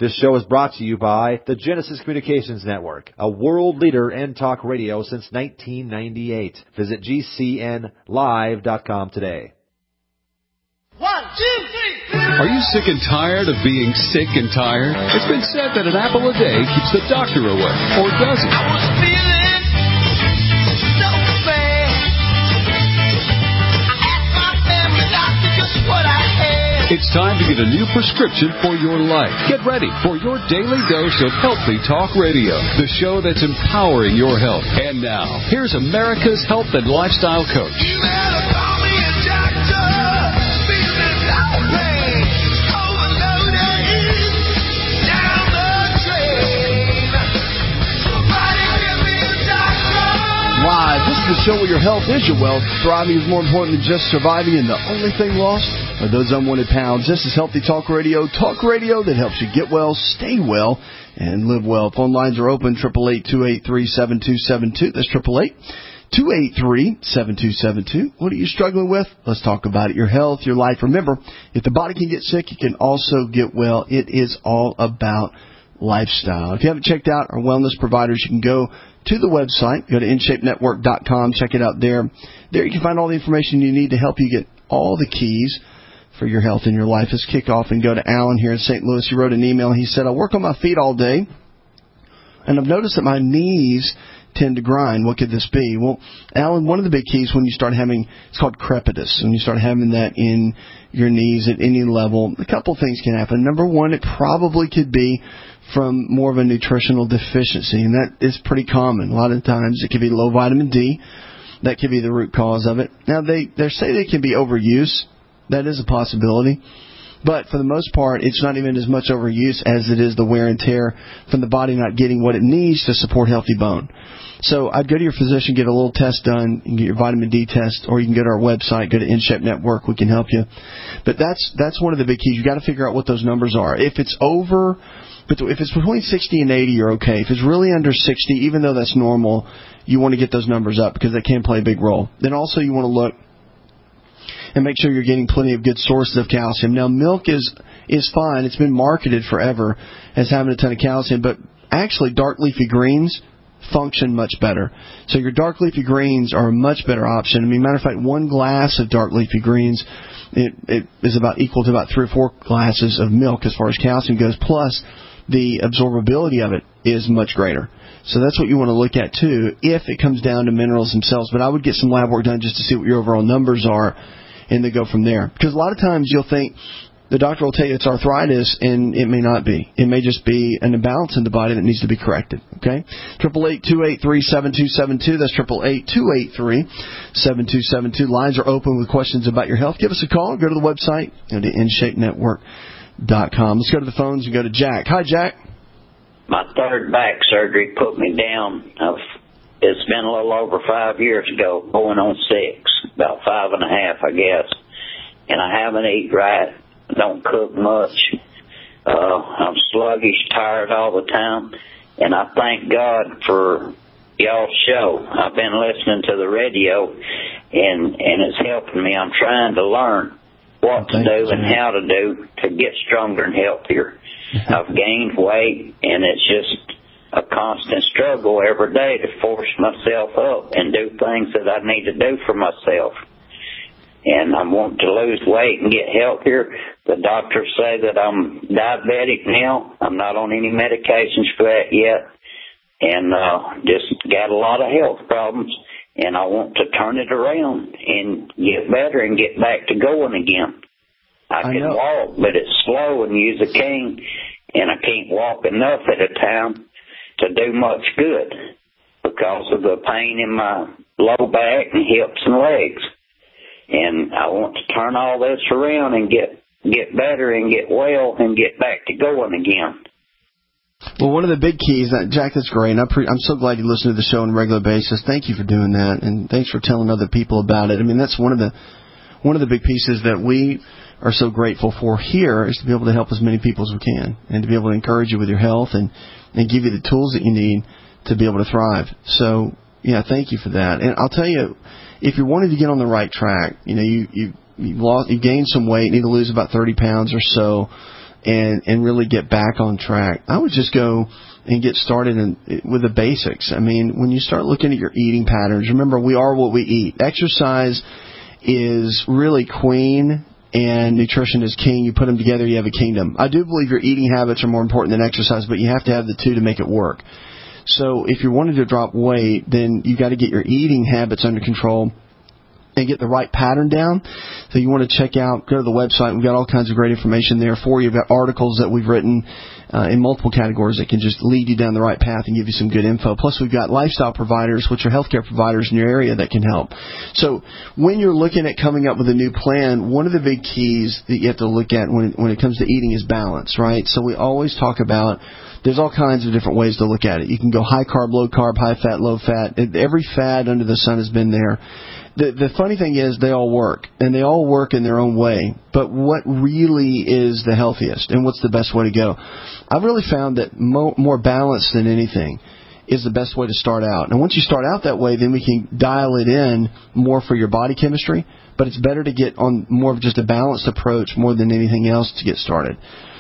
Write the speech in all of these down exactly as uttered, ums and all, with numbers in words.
This show is brought to you by the Genesis Communications Network, a world leader in talk radio since nineteen ninety-eight. Visit G C N live dot com today. One, two, three. Are you sick and tired of being sick and tired? It's been said that an apple a day keeps the doctor away, or does it? I was feeling so bad. I asked my family doctor just what I had. It's time to get a new prescription for your life. Get ready for your daily dose of Healthy Talk Radio, the show that's empowering your health. And now, here's America's health and lifestyle coach. You better call me a doctor. Feeling outraged, overloaded, down the drain. Somebody give me a doctor. Live. This is the show where your health is your wealth. Thriving is more important than just surviving, and the only thing lost are those unwanted pounds. This is Healthy Talk Radio, talk radio that helps you get well, stay well, and live well. Phone lines are open, eight eight eight, two eight three, seven two seven two. That's eight eight eight, two eight three, seven two seven two. What are you struggling with? Let's talk about it. Your health, your life. Remember, if the body can get sick, it can also get well. It is all about lifestyle. If you haven't checked out our wellness providers, you can go to the website, go to in shape network dot com, check it out there. There you can find all the information you need to help you get all the keys for your health in your life. Let's kick off and go to Alan here in Saint Louis. He wrote an email. He said, I work on my feet all day, and I've noticed that my knees tend to grind. What could this be? Well, Alan, one of the big keys when you start having, it's called crepitus, when you start having that in your knees at any level, a couple things can happen. Number one, it probably could be from more of a nutritional deficiency, and that is pretty common. A lot of times it could be low vitamin D. That could be the root cause of it. Now, they, they say they can be overuse. That is a possibility. But for the most part, it's not even as much overuse as it is the wear and tear from the body not getting what it needs to support healthy bone. So I'd go to your physician, get a little test done, and get your vitamin D test, or you can go to our website, go to InShape Network. We can help you. But that's that's one of the big keys. You've got to figure out what those numbers are. If it's over, if it's between sixty and eighty, you're okay. If it's really under sixty, even though that's normal, you want to get those numbers up because they can play a big role. Then also you want to look and make sure you're getting plenty of good sources of calcium. Now, milk is is fine. It's been marketed forever as having a ton of calcium, but actually dark leafy greens function much better. So your dark leafy greens are a much better option. I mean, matter of fact, one glass of dark leafy greens, it, it is about equal to about three or four glasses of milk as far as calcium goes, plus the absorbability of it is much greater. So that's what you want to look at, too, if it comes down to minerals themselves. But I would get some lab work done just to see what your overall numbers are, and then go from there. Because a lot of times you'll think the doctor will tell you it's arthritis, and it may not be. It may just be an imbalance in the body that needs to be corrected. Okay? eight eight eight, two eight three, seven two seven two. That's eight eight eight, two eight three, seven two seven two. Lines are open with questions about your health. Give us a call. Go to the website. Go to in shape network dot com. Let's go to the phones and go to Jack. Hi, Jack. My third back surgery put me down. I've, it's been a little over five years ago, going on six, about five and a half, I guess. And I haven't eaten right. I don't cook much. Uh, I'm sluggish, tired all the time. And I thank God for y'all's show. I've been listening to the radio, and, and it's helping me. I'm trying to learn what to do and how to do to get stronger and healthier. I've gained weight, and it's just a constant struggle every day to force myself up and do things that I need to do for myself. And I want to lose weight and get healthier. The doctors say that I'm diabetic now. I'm not on any medications for that yet. And uh, just got a lot of health problems. And I want to turn it around and get better and get back to going again. I, I can know. walk, but it's slow and use a cane, and I can't walk enough at a time to do much good because of the pain in my low back and hips and legs. And I want to turn all this around and get get better and get well and get back to going again. Well, one of the big keys, Jack, that's great. And I pre- I'm so glad you listen to the show on a regular basis. Thank you for doing that, and thanks for telling other people about it. I mean, that's one of the one of the big pieces that we are so grateful for here is to be able to help as many people as we can and to be able to encourage you with your health and, and give you the tools that you need to be able to thrive. So, yeah, thank you for that. And I'll tell you, if you're wanting to get on the right track, you know, you, you, you've, lost, you've gained some weight, need to lose about thirty pounds or so, and, and really get back on track, I would just go and get started in, with the basics. I mean, when you start looking at your eating patterns, remember, we are what we eat. Exercise is really queen, and nutrition is king. You put them together, you have a kingdom. I do believe your eating habits are more important than exercise, but you have to have the two to make it work. So if you're wanting to drop weight, then you got to get your eating habits under control and get the right pattern down. So you want to check out, go to the website. We've got all kinds of great information there for you. We've got articles that we've written uh, in multiple categories that can just lead you down the right path and give you some good info. Plus, we've got lifestyle providers, which are healthcare providers in your area that can help. So when you're looking at coming up with a new plan, one of the big keys that you have to look at when, when it comes to eating is balance, right? So we always talk about there's all kinds of different ways to look at it. You can go high carb, low carb, high fat, low fat. Every fad under the sun has been there. The, the funny thing is they all work, and they all work in their own way. But what really is the healthiest, and what's the best way to go? I've really found that mo- more balance than anything is the best way to start out. And once you start out that way, then we can dial it in more for your body chemistry. But it's better to get on more of just a balanced approach more than anything else to get started.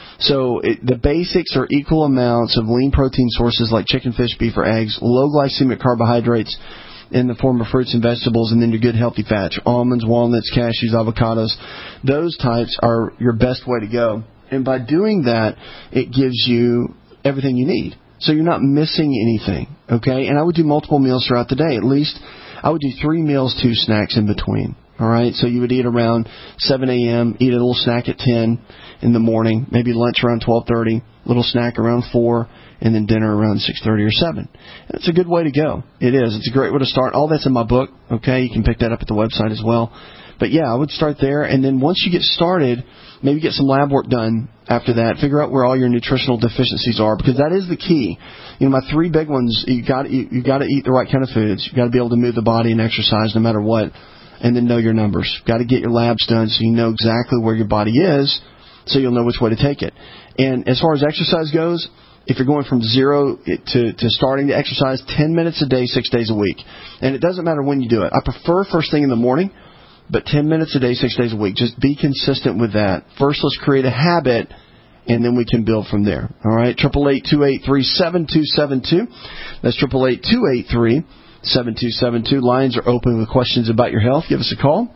So it, the basics are equal amounts of lean protein sources like chicken, fish, beef, or eggs, low glycemic carbohydrates in the form of fruits and vegetables, and then your good healthy fats, almonds, walnuts, cashews, avocados. Those types are your best way to go. And by doing that, it gives you everything you need. So you're not missing anything, okay? And I would do multiple meals throughout the day. At least I would do three meals, two snacks in between. All right, so you would eat around seven a.m., eat a little snack at ten in the morning, maybe lunch around twelve thirty, little snack around four, and then dinner around six thirty or seven. And it's a good way to go. It is. It's a great way to start. All that's in my book, okay? You can pick that up at the website as well. But, yeah, I would start there, and then once you get started, maybe get some lab work done after that. Figure out where all your nutritional deficiencies are, because that is the key. You know, my three big ones, you got you, you got to eat the right kind of foods. You got to be able to move the body and exercise no matter what. And then know your numbers. Got to get your labs done so you know exactly where your body is, so you'll know which way to take it. And as far as exercise goes, if you're going from zero to, to starting to exercise, ten minutes a day, six days a week. And it doesn't matter when you do it. I prefer first thing in the morning, but ten minutes a day, six days a week. Just be consistent with that. First, let's create a habit, and then we can build from there. All right? eight eight eight, two eight three, seven two seven two. That's eight eight eight, two eight three, seven two seven two. Lines are open with questions about your health. Give us a call.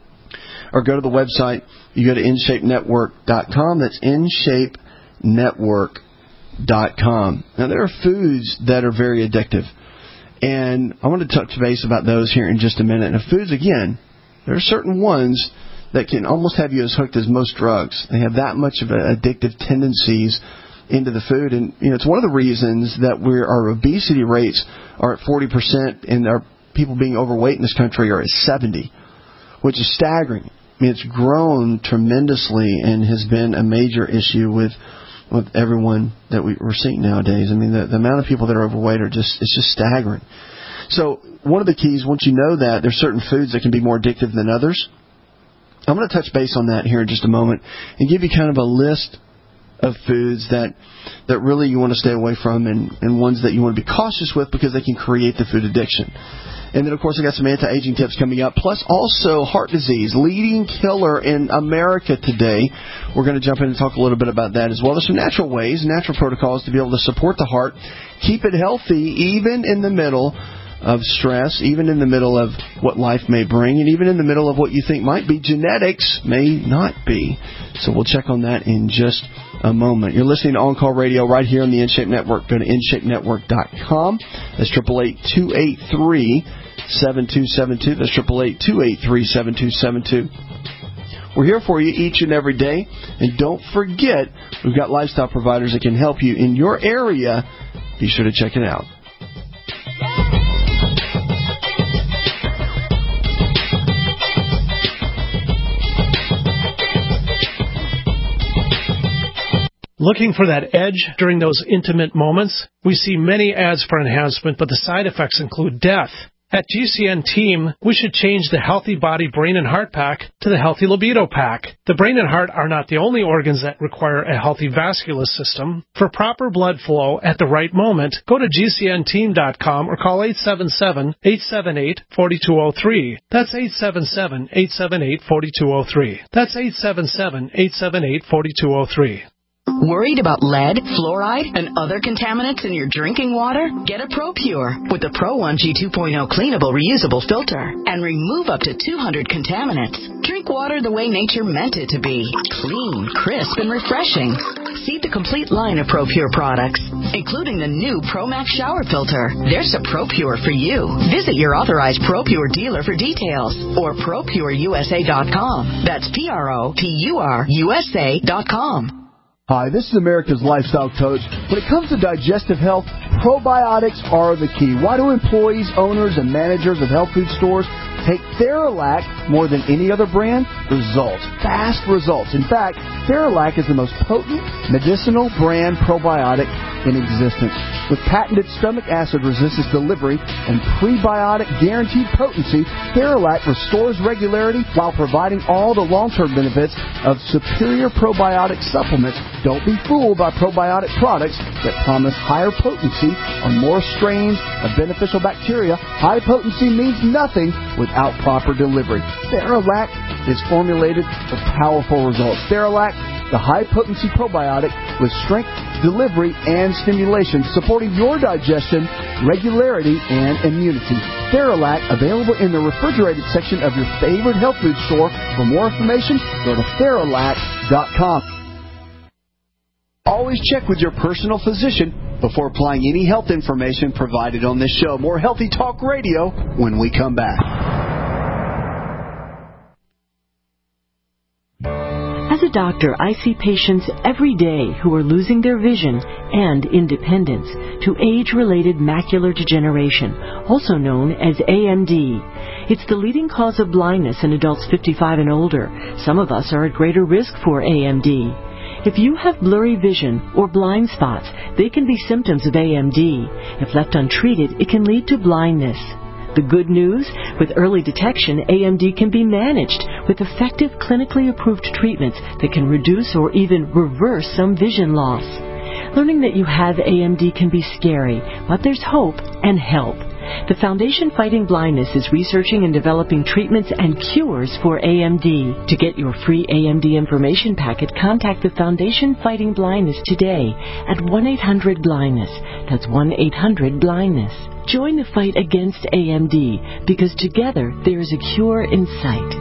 Or go to the website. You go to in shape network dot com. That's in shape network dot com. Now, there are foods that are very addictive. And I want to touch base about those here in just a minute. Now, foods, again, there are certain ones that can almost have you as hooked as most drugs. They have that much of addictive tendencies into the food. And, you know, it's one of the reasons that we're, our obesity rates are at forty percent and our people being overweight in this country are at seventy, which is staggering. I mean, it's grown tremendously and has been a major issue with with everyone that we, we're seeing nowadays. I mean, the, the amount of people that are overweight are just, it's just staggering. So one of the keys, once you know that, there's certain foods that can be more addictive than others. I'm going to touch base on that here in just a moment and give you kind of a list of foods that that really you want to stay away from and, and ones that you want to be cautious with because they can create the food addiction. And then, of course, I got some anti-aging tips coming up, plus also heart disease, leading killer in America today. We're going to jump in and talk a little bit about that as well. There's some natural ways, natural protocols to be able to support the heart, keep it healthy even in the middle of stress, even in the middle of what life may bring, and even in the middle of what you think might be genetics may not be. So we'll check on that in just a moment. You're listening to On Call Radio right here on the InShape Network. Go to in shape network dot com. That's eight eight eight, two eight three, seven two seven two. That's eight eight eight, two eight three, seven two seven two. We're here for you each and every day. And don't forget, we've got lifestyle providers that can help you in your area. Be sure to check it out. Looking for that edge during those intimate moments? We see many ads for enhancement, but the side effects include death. At G C N Team, we should change the Healthy Body, Brain, and Heart Pack to the Healthy Libido Pack. The brain and heart are not the only organs that require a healthy vascular system. For proper blood flow at the right moment, go to G C N team dot com or call eight seven seven, eight seven eight, four two zero three. That's eight seven seven, eight seven eight, four two zero three. That's eight seven seven, eight seven eight, four two zero three. Worried about lead, fluoride, and other contaminants in your drinking water? Get a ProPure with the Pro one G two point oh cleanable reusable filter and remove up to two hundred contaminants. Drink water the way nature meant it to be. Clean, crisp, and refreshing. See the complete line of ProPure products, including the new ProMax shower filter. There's a ProPure for you. Visit your authorized ProPure dealer for details or Pro Pure U S A dot com. That's P R O P U R U S A dot com. Hi, this is America's Lifestyle Coach. When it comes to digestive health, probiotics are the key. Why do employees, owners, and managers of health food stores take Theralac more than any other brand? Results. Fast results. In fact, Theralac is the most potent medicinal brand probiotic in existence. With patented stomach acid resistance delivery and prebiotic guaranteed potency, Theralac restores regularity while providing all the long-term benefits of superior probiotic supplements. Don't be fooled by probiotic products that promise higher potency on more strains of beneficial bacteria. High potency means nothing without proper delivery. Theralac is formulated for powerful results. Theralac, the high-potency probiotic with strength, delivery, and stimulation, supporting your digestion, regularity, and immunity. Theralac, available in the refrigerated section of your favorite health food store. For more information, go to Theralac dot com. Always check with your personal physician before applying any health information provided on this show. More Healthy Talk Radio when we come back. As a doctor, I see patients every day who are losing their vision and independence to age-related macular degeneration, also known as A M D. It's the leading cause of blindness in adults fifty-five and older. Some of us are at greater risk for A M D. If you have blurry vision or blind spots, they can be symptoms of A M D. If left untreated, it can lead to blindness. The good news? With early detection, A M D can be managed with effective clinically approved treatments that can reduce or even reverse some vision loss. Learning that you have A M D can be scary, but there's hope and help. The Foundation Fighting Blindness is researching and developing treatments and cures for A M D. To get your free A M D information packet, contact the Foundation Fighting Blindness today at one eight hundred blindness. That's one eight hundred blindness. Join the fight against A M D, because together there is a cure in sight.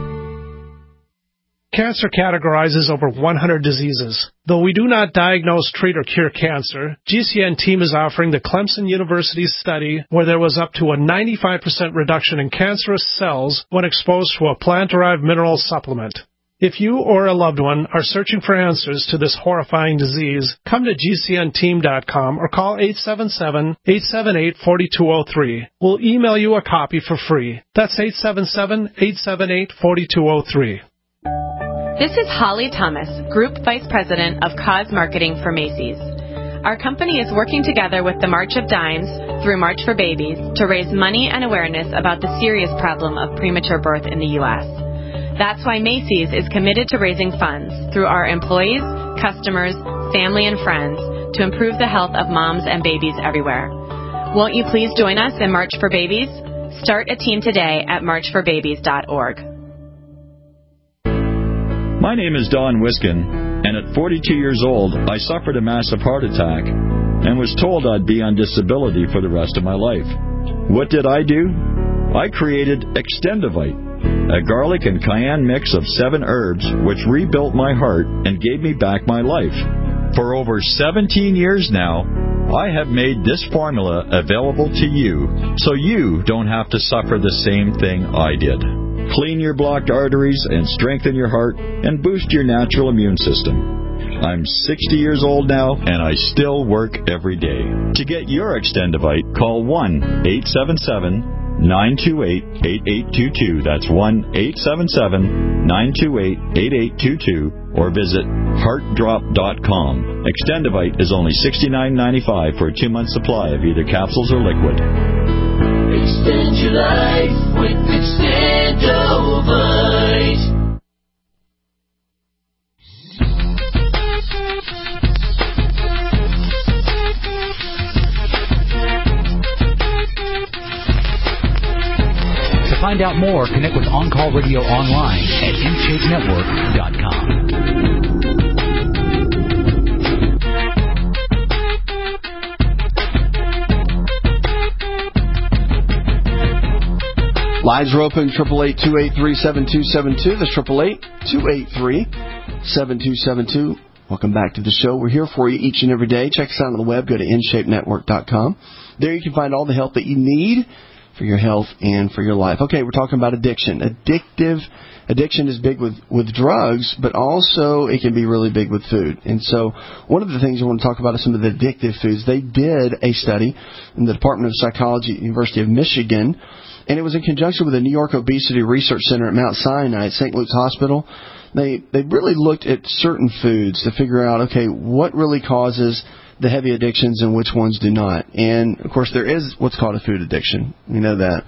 Cancer categorizes over one hundred diseases. Though we do not diagnose, treat, or cure cancer, G C N team is offering the Clemson University study where there was up to a ninety-five percent reduction in cancerous cells when exposed to a plant-derived mineral supplement. If you or a loved one are searching for answers to this horrifying disease, come to G C N team dot com or call eight seven seven, eight seven eight, four two zero three. We'll email you a copy for free. That's eight seven seven, eight seven eight, four two zero three. This is Holly Thomas, Group Vice President of Cause Marketing for Macy's. Our company is working together with the March of Dimes through March for Babies to raise money and awareness about the serious problem of premature birth in the U S That's why Macy's is committed to raising funds through our employees, customers, family, and friends to improve the health of moms and babies everywhere. Won't you please join us in March for Babies? Start a team today at march for babies dot org. My name is Don Wiskin, and at forty-two years old, I suffered a massive heart attack and was told I'd be on disability for the rest of my life. What did I do? I created Extendivite, a garlic and cayenne mix of seven herbs which rebuilt my heart and gave me back my life. For over seventeen years now, I have made this formula available to you so you don't have to suffer the same thing I did. Clean your blocked arteries and strengthen your heart and boost your natural immune system. I'm sixty years old now, and I still work every day. To get your Extendivite, call one eight seven seven, nine two eight, eight eight two two. That's one eight seven seven, nine two eight, eight eight two two, or visit heart drop dot com. Extendivite is only sixty-nine ninety-five for a two-month supply of either capsules or liquid. Extend your life with Extendivite. To find out more, connect with On Call Radio online at m shape network dot com. Lines are open, eight eight eight, two eight three, seven two seven two. That's eight eight eight, two eight three, seven two seven two. Welcome back to the show. We're here for you each and every day. Check us out on the web. Go to in shape network dot com. There you can find all the help that you need for your health and for your life. Okay, we're talking about addiction. Addictive addiction is big with, with drugs, but also it can be really big with food. And so one of the things I want to talk about is some of the addictive foods. They did a study in the Department of Psychology at the University of Michigan, and it was in conjunction with the New York Obesity Research Center at Mount Sinai at Saint Luke's Hospital. They they really looked at certain foods to figure out, okay, what really causes the heavy addictions and which ones do not. And, of course, there is what's called a food addiction. We know that.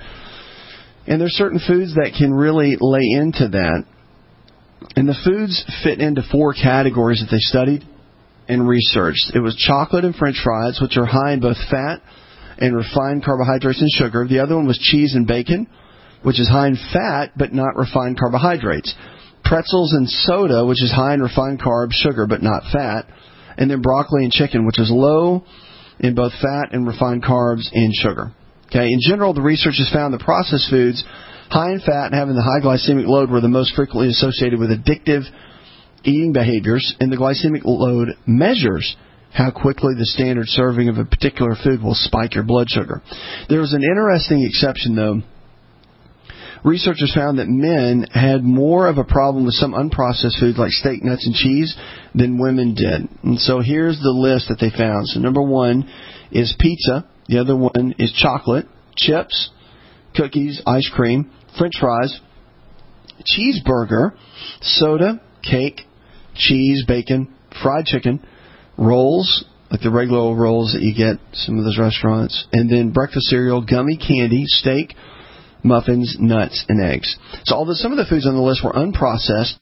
And there's certain foods that can really lay into that. And the foods fit into four categories that they studied and researched. It was chocolate and French fries, which are high in both fat and refined carbohydrates and sugar. The other one was cheese and bacon, which is high in fat but not refined carbohydrates. Pretzels and soda, which is high in refined carbs, sugar, but not fat. And then broccoli and chicken, which is low in both fat and refined carbs and sugar. Okay. In general, the researchers found the processed foods high in fat and having the high glycemic load were the most frequently associated with addictive eating behaviors, and the glycemic load measures how quickly the standard serving of a particular food will spike your blood sugar. There was an interesting exception, though. Researchers found that men had more of a problem with some unprocessed foods like steak, nuts, and cheese than women did. And so here's the list that they found. So number one is pizza. The other one is chocolate, chips, cookies, ice cream, French fries, cheeseburger, soda, cake, cheese, bacon, fried chicken, rolls, like the regular old rolls that you get at some of those restaurants, and then breakfast cereal, gummy candy, steak, muffins, nuts, and eggs. So although some of the foods on the list were unprocessed,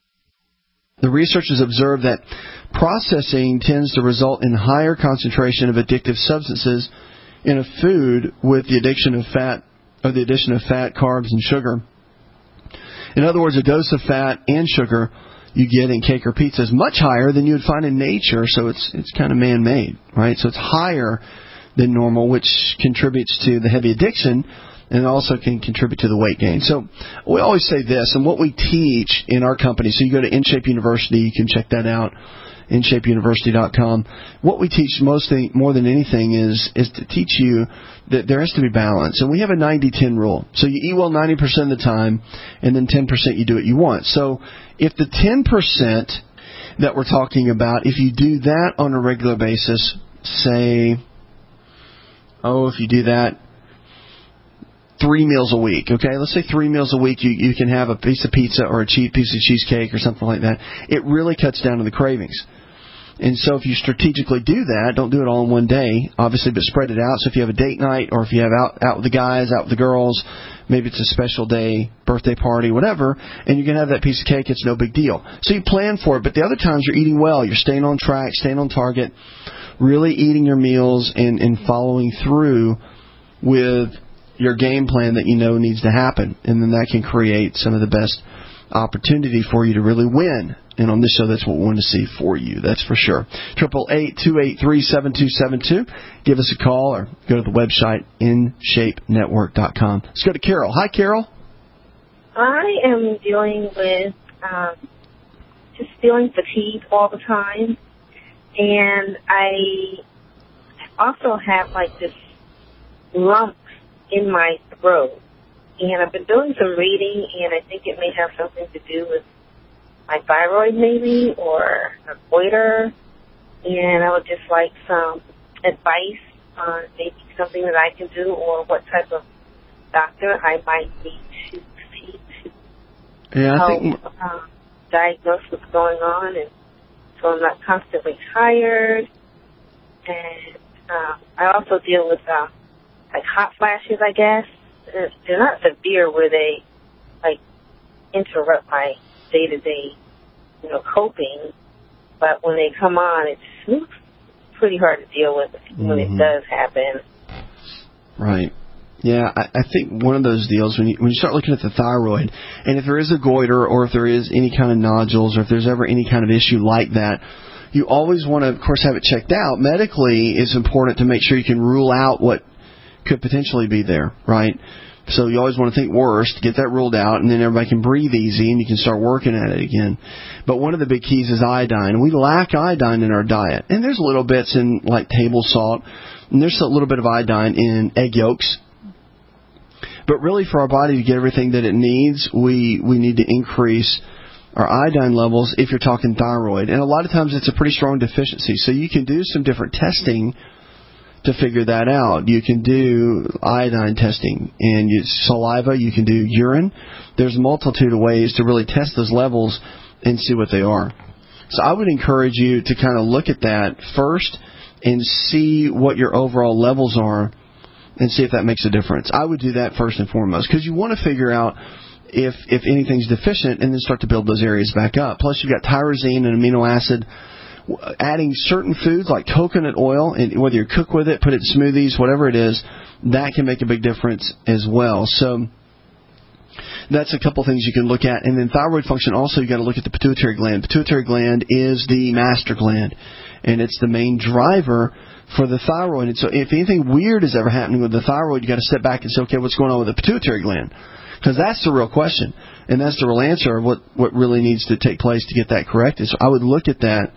the researchers observed that processing tends to result in higher concentration of addictive substances in a food with the addiction of fat, or the addition of fat, carbs, and sugar. In other words, a dose of fat and sugar you get in cake or pizza is much higher than you would find in nature, so it's it's kind of man-made, right? So it's higher than normal, which contributes to the heavy addiction and also can contribute to the weight gain. So we always say this, and what we teach in our company, so you go to InShape University, you can check that out, in shape university dot com. What we teach mostly, more than anything, is is to teach you that there has to be balance. And we have a ninety ten rule. So you eat well ninety percent of the time, and then ten percent you do what you want. So if the ten percent that we're talking about, if you do that on a regular basis, say, oh, if you do that three meals a week, okay? Let's say three meals a week, you, you can have a piece of pizza or a cheap piece of cheesecake or something like that. It really cuts down on the cravings. And so if you strategically do that, don't do it all in one day, obviously, but spread it out. So if you have a date night, or if you have out, out with the guys, out with the girls, maybe it's a special day, birthday party, whatever, and you can have that piece of cake, it's no big deal. So you plan for it, but the other times you're eating well, you're staying on track, staying on target, really eating your meals and, and following through with your game plan that you know needs to happen. And then that can create some of the best opportunity for you to really win. And on this show, that's what we want to see for you. That's for sure. eight eight eight, two eight three, seven two seven two. Give us a call or go to the website, in shape network dot com. Let's go to Carol. Hi, Carol. I am dealing with um, just feeling fatigued all the time. And I also have like this lump in my throat. And I've been doing some reading, and I think it may have something to do with my thyroid maybe, or a goiter. And I would just like some advice on maybe something that I can do, or what type of doctor I might need to see to yeah, I help think... uh, diagnose what's going on, and so I'm not constantly tired. And um, I also deal with uh, like hot flashes, I guess. They're not severe where they like interrupt my day-to-day, you know, coping, but when they come on, it's pretty hard to deal with when mm-hmm. it does happen. Right. Yeah, I, I think one of those deals, when you, when you start looking at the thyroid, and if there is a goiter, or if there is any kind of nodules, or if there's ever any kind of issue like that, you always want to, of course, have it checked out. Medically, it's important to make sure you can rule out what could potentially be there, right? So you always want to think worst, get that ruled out, and then everybody can breathe easy and you can start working at it again. But one of the big keys is iodine. We lack iodine in our diet. And there's little bits in like table salt, and there's a little bit of iodine in egg yolks. But really for our body to get everything that it needs, we, we need to increase our iodine levels if you're talking thyroid. And a lot of times it's a pretty strong deficiency. So you can do some different testing to figure that out. You can do iodine testing and you, saliva, you can do urine. There's a multitude of ways to really test those levels and see what they are. So I would encourage you to kind of look at that first and see what your overall levels are and see if that makes a difference. I would do that first and foremost because you want to figure out if if anything's deficient and then start to build those areas back up. Plus you've got tyrosine and amino acid. Adding certain foods like coconut oil, and whether you cook with it, put it in smoothies, whatever it is, that can make a big difference as well. So that's a couple things you can look at. And then thyroid function also, you've got to look at the pituitary gland. Pituitary gland is the master gland, and it's the main driver for the thyroid. And so if anything weird is ever happening with the thyroid, you've got to step back and say, okay, what's going on with the pituitary gland? Because that's the real question, and that's the real answer of what, what really needs to take place to get that corrected. So I would look at that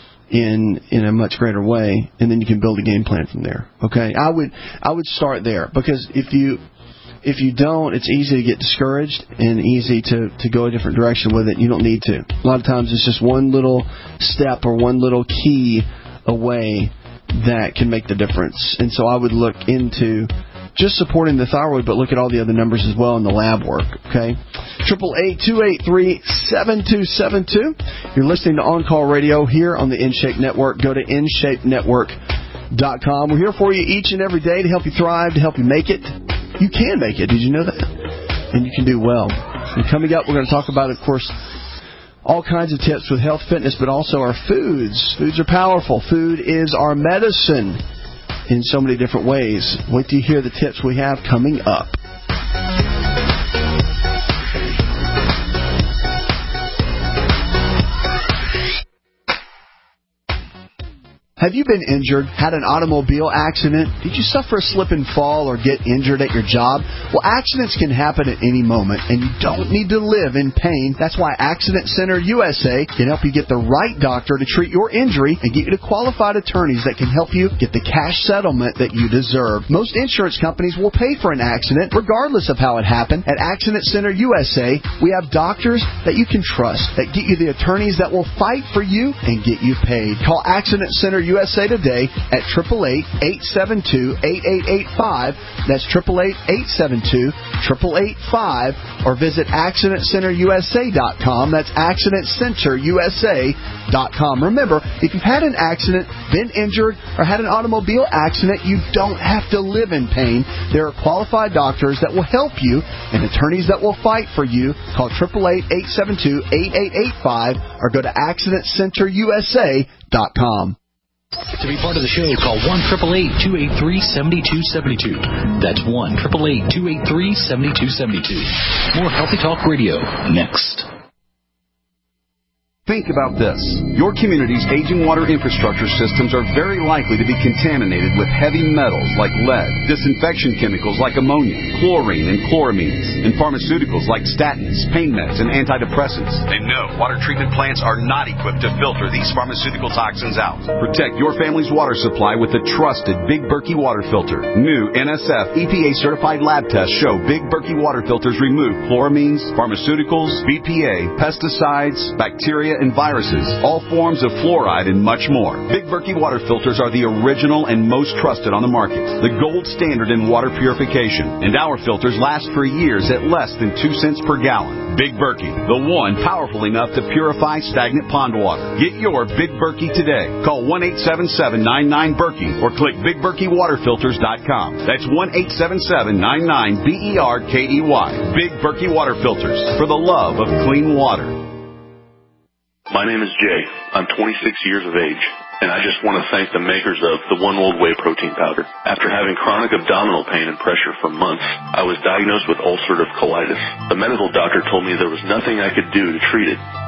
in in a much greater way, and then you can build a game plan from there. Okay, I would I would start there, because if you if you don't, it's easy to get discouraged and easy to, to go a different direction with it. You don't need to. A lot of times it's just one little step or one little key away that can make the difference. And so I would look into just supporting the thyroid, but look at all the other numbers as well in the lab work, okay? triple eight, two eight three, seven two seven two. You're listening to On Call Radio here on the InShape Network. Go to in shape network dot com. We're here for you each and every day to help you thrive, to help you make it. You can make it. Did you know that? And you can do well. And coming up, we're going to talk about, of course, all kinds of tips with health, fitness, but also our foods. Foods are powerful. Food is our medicine in so many different ways. Wait till you hear the tips we have coming up. Have you been injured, had an automobile accident? Did you suffer a slip and fall or get injured at your job? Well, accidents can happen at any moment, and you don't need to live in pain. That's why Accident Center U S A can help you get the right doctor to treat your injury and get you to qualified attorneys that can help you get the cash settlement that you deserve. Most insurance companies will pay for an accident, regardless of how it happened. At Accident Center U S A, we have doctors that you can trust, that get you the attorneys that will fight for you and get you paid. Call Accident Center U S A today at eight eight eight, eight seven two, eight eight eight five. That's eight eight eight, eight seven two, eight eight eight five. Or visit accident center u s a dot com. That's accident center u s a dot com. Remember, if you've had an accident, been injured, or had an automobile accident, you don't have to live in pain. There are qualified doctors that will help you and attorneys that will fight for you. Call eight eight eight, eight seven two, eight eight eight five or go to accident center u s a dot com. To be part of the show, call one eight eight eight, two eight three, seven two seven two. That's one eight eight eight, two eight three, seven two seven two. More Healthy Talk Radio next. Think about this. Your community's aging water infrastructure systems are very likely to be contaminated with heavy metals like lead, disinfection chemicals like ammonia, chlorine and chloramines, and pharmaceuticals like statins, pain meds, and antidepressants. And no, water treatment plants are not equipped to filter these pharmaceutical toxins out. Protect your family's water supply with the trusted Big Berkey water filter. New N S F E P A-certified lab tests show Big Berkey water filters remove chloramines, pharmaceuticals, B P A, pesticides, bacteria, and viruses, all forms of fluoride, and much more. Big Berkey water filters are the original and most trusted on the market, the gold standard in water purification, and our filters last for years at less than two cents per gallon. Big Berkey, the one powerful enough to purify stagnant pond water. Get your Big Berkey today. Call one eight seven seven, nine nine, Berkey or click big berkey water filters dot com. That's one eight seven seven, nine nine, B E R K E Y. Big Berkey water filters, for the love of clean water. My name is Jay. I'm twenty-six years of age, and I just want to thank the makers of the One World Whey Protein Powder. After having chronic abdominal pain and pressure for months, I was diagnosed with ulcerative colitis. The medical doctor told me there was nothing I could do to treat it,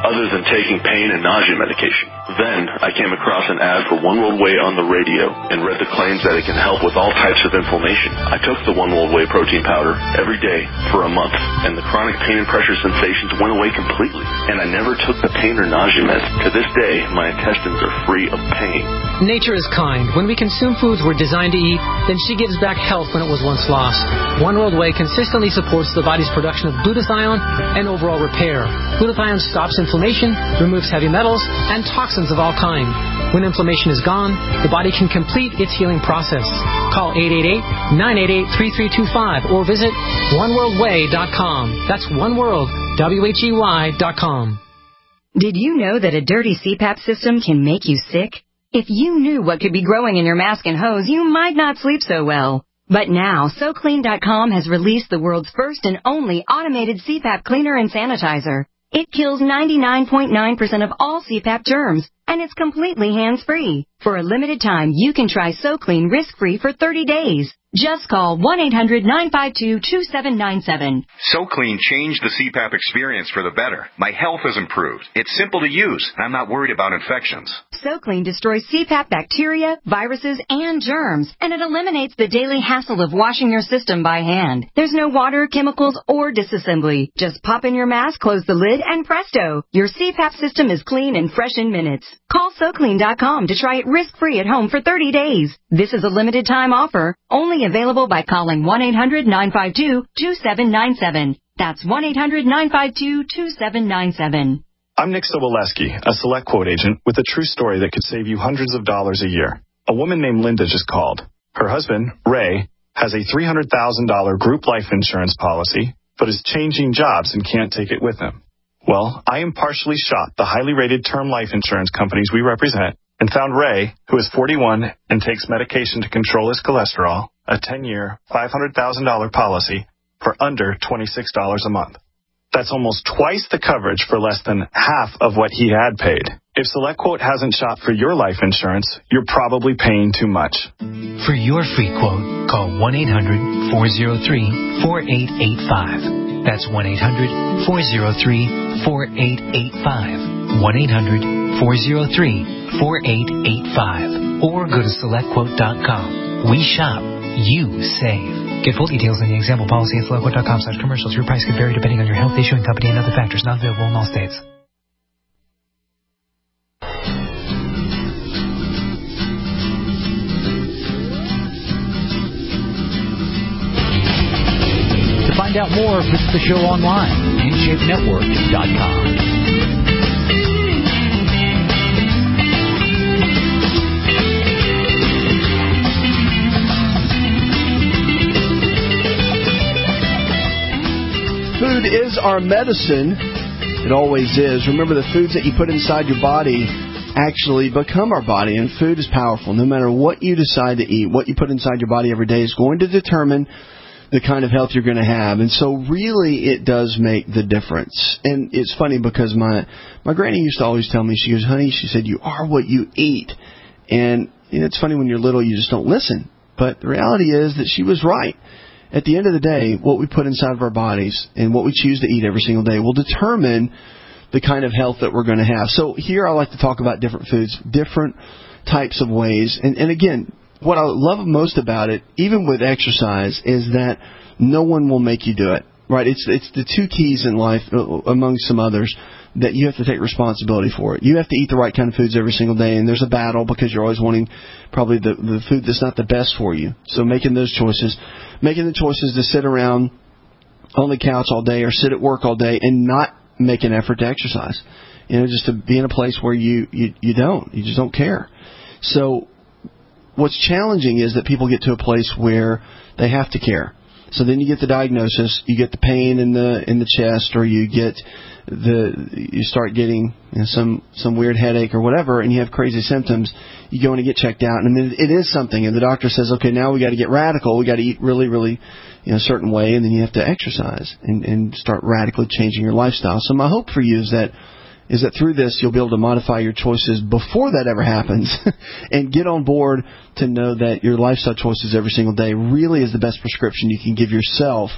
other than taking pain and nausea medication. Then I came across an ad for One World Whey on the radio and read the claims that it can help with all types of inflammation. I took the One World Whey protein powder every day for a month, and the chronic pain and pressure sensations went away completely. And I never took the pain or nausea meds. To this day, my intestines are free of pain. Nature is kind. When we consume foods we're designed to eat, then she gives back health when it was once lost. One World Whey consistently supports the body's production of glutathione and overall repair. Glutathione stops inflammation, removes heavy metals, and toxins of all kinds. When inflammation is gone, the body can complete its healing process. Call eight eight eight, nine eight eight, three three two five or visit one world way dot com. That's oneworld, W H E Y dot com. Did you know that a dirty C PAP system can make you sick? If you knew what could be growing in your mask and hose, you might not sleep so well. But now, So Clean dot com has released the world's first and only automated C PAP cleaner and sanitizer. It kills ninety-nine point nine percent of all C PAP germs, and it's completely hands-free. For a limited time, you can try SoClean risk-free for thirty days. Just call one eight hundred, nine five two, two seven nine seven. SoClean changed the C PAP experience for the better. My health has improved. It's simple to use, and I'm not worried about infections. SoClean destroys C PAP bacteria, viruses, and germs, and it eliminates the daily hassle of washing your system by hand. There's no water, chemicals, or disassembly. Just pop in your mask, close the lid, and presto! Your C PAP system is clean and fresh in minutes. Call So Clean dot com to try it risk-free at home for thirty days. This is a limited time offer, only available by calling one eight hundred, nine five two, two seven nine seven. That's one eight hundred, nine five two, two seven nine seven. I'm Nick Soboleski, a Select Quote agent with a true story that could save you hundreds of dollars a year. A woman named Linda just called. Her husband, Ray, has a three hundred thousand dollars group life insurance policy, but is changing jobs and can't take it with him. Well, I impartially shopped the highly rated term life insurance companies we represent and found Ray, who is forty-one and takes medication to control his cholesterol, a ten-year, five hundred thousand dollars policy for under twenty-six dollars a month. That's almost twice the coverage for less than half of what he had paid. If SelectQuote hasn't shopped for your life insurance, you're probably paying too much. For your free quote, call one eight hundred, four oh three, four eight eight five. That's one eight hundred, four oh three, four eight eight five. one eight hundred, four oh three, four eight eight five. Or go to select quote dot com. We shop. You save. Get full details in the example policy at select quote dot com slash commercials. Your price could vary depending on your health, issuing company, and other factors not available in all states. To find out more, visit the show online, in shape network dot com. Food is our medicine. It always is. Remember, the foods that you put inside your body actually become our body, and food is powerful. No matter what you decide to eat, what you put inside your body every day is going to determine the kind of health you're going to have. And so really it does make the difference. And it's funny because my, my granny used to always tell me, she goes, honey, she said, you are what you eat. And you know, it's funny when you're little, you just don't listen. But the reality is that she was right. At the end of the day, what we put inside of our bodies and what we choose to eat every single day will determine the kind of health that we're going to have. So here I like to talk about different foods, different types of ways. And, and again, what I love most about it, even with exercise, is that no one will make you do it. Right? It's it's the two keys in life, among some others, that you have to take responsibility for it. You have to eat the right kind of foods every single day, and there's a battle because you're always wanting probably the, the food that's not the best for you. So making those choices, making the choices to sit around on the couch all day or sit at work all day and not make an effort to exercise. You know, just to be in a place where you, you, you don't. You just don't care. So what's challenging is that people get to a place where they have to care. So then you get the diagnosis, you get the pain in the in the chest, or you get the you start getting you know, some some weird headache or whatever, and you have crazy symptoms. You go in and get checked out, and then it is something, and the doctor says, okay, now we got to get radical. We got to eat really, really, you know, a certain way, and then you have to exercise and, and start radically changing your lifestyle. So my hope for you is that is that through this you'll be able to modify your choices before that ever happens and get on board to know that your lifestyle choices every single day really is the best prescription you can give yourself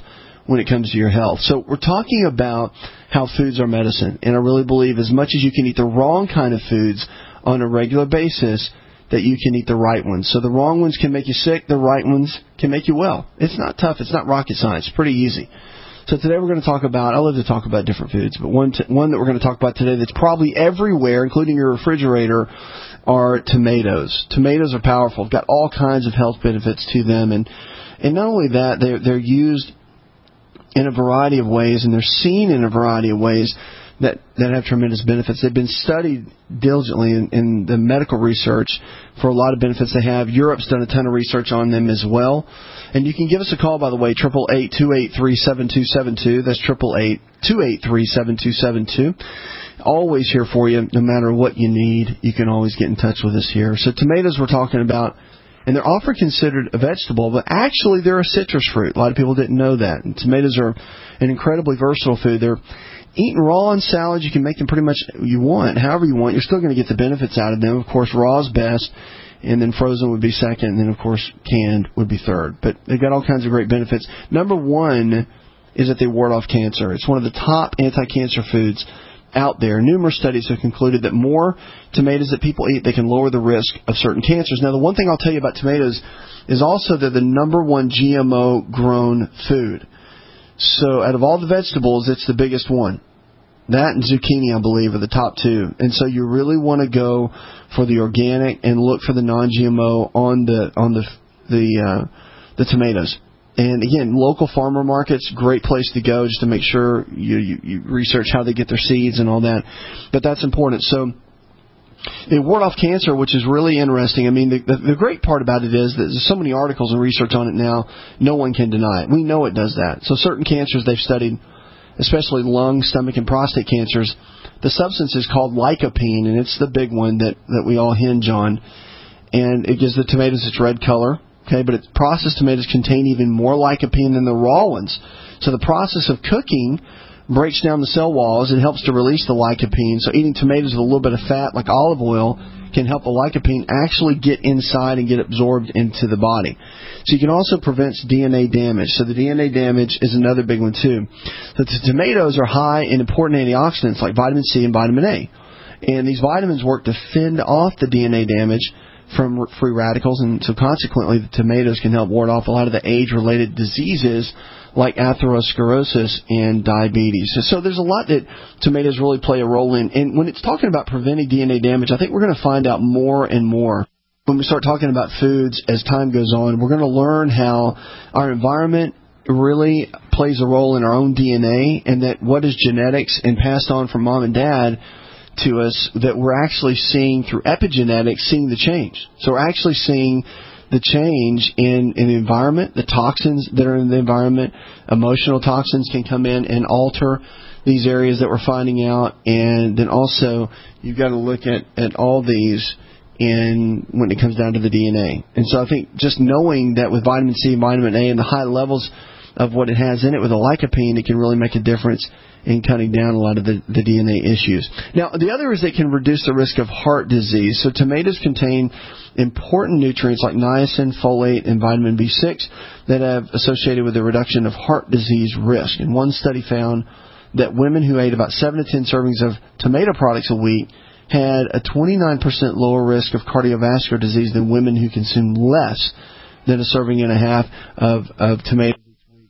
when it comes to your health. So we're talking about how foods are medicine, and I really believe as much as you can eat the wrong kind of foods on a regular basis, that you can eat the right ones. So the wrong ones can make you sick, the right ones can make you well. It's not tough, it's not rocket science, it's pretty easy. So today we're going to talk about, I love to talk about different foods, but one t- one that we're going to talk about today that's probably everywhere, including your refrigerator, are tomatoes. Tomatoes are powerful, got all kinds of health benefits to them, and and not only that, they're, they're used in a variety of ways, and they're seen in a variety of ways that, that have tremendous benefits. They've been studied diligently in, in the medical research for a lot of benefits they have. Europe's done a ton of research on them as well. And you can give us a call, by the way, eight eight eight, two eight three, seven two seven two. That's eight eight eight, two eight three, seven two seven two. Always here for you, no matter what you need. You can always get in touch with us here. So tomatoes we're talking about, and they're often considered a vegetable, but actually they're a citrus fruit. A lot of people didn't know that. And tomatoes are an incredibly versatile food. They're eaten raw in salads. You can make them pretty much you want, however you want. You're still going to get the benefits out of them. Of course, raw is best, and then frozen would be second, and then, of course, canned would be third. But they've got all kinds of great benefits. Number one is that they ward off cancer. It's one of the top anti-cancer foods out there. Numerous studies have concluded that more tomatoes that people eat, they can lower the risk of certain cancers. Now, the one thing I'll tell you about tomatoes is also they're the number one G M O grown food. So out of all the vegetables, it's the biggest one. That and zucchini, I believe, are the top two. And so you really want to go for the organic and look for the non-G M O on the on the the uh, the tomatoes. And again, local farmer markets, great place to go just to make sure you, you, you research how they get their seeds and all that. But that's important. So they ward off cancer, which is really interesting. I mean, the, the, the great part about it is that there's so many articles and research on it now, no one can deny it. We know it does that. So certain cancers they've studied, especially lung, stomach, and prostate cancers, the substance is called lycopene, and it's the big one that, that we all hinge on. And it gives the tomatoes its red color. Okay, but it's, processed tomatoes contain even more lycopene than the raw ones. So the process of cooking breaks down the cell walls and helps to release the lycopene. So eating tomatoes with a little bit of fat, like olive oil, can help the lycopene actually get inside and get absorbed into the body. So you can also prevent D N A damage. So the D N A damage is another big one too. So the tomatoes are high in important antioxidants like vitamin C and vitamin A. And these vitamins work to fend off the D N A damage from free radicals, and so consequently the tomatoes can help ward off a lot of the age-related diseases like atherosclerosis and diabetes. So, so there's a lot that tomatoes really play a role in. And when it's talking about preventing D N A damage, I think we're going to find out more and more when we start talking about foods as time goes on. We're going to learn how our environment really plays a role in our own D N A, and that what is genetics and passed on from mom and dad to us, that we're actually seeing through epigenetics, seeing the change. So we're actually seeing the change in, in the environment, the toxins that are in the environment. Emotional toxins can come in and alter these areas that we're finding out. And then also, you've got to look at, at all these in when it comes down to the D N A. And so I think just knowing that with vitamin C and vitamin A and the high levels of what it has in it with the lycopene, it can really make a difference in cutting down a lot of the, the D N A issues. Now, the other is they can reduce the risk of heart disease. So tomatoes contain important nutrients like niacin, folate, and vitamin B six that have associated with the reduction of heart disease risk. And one study found that women who ate about seven to ten servings of tomato products a week had a twenty-nine percent lower risk of cardiovascular disease than women who consumed less than a serving and a half of, of tomatoes.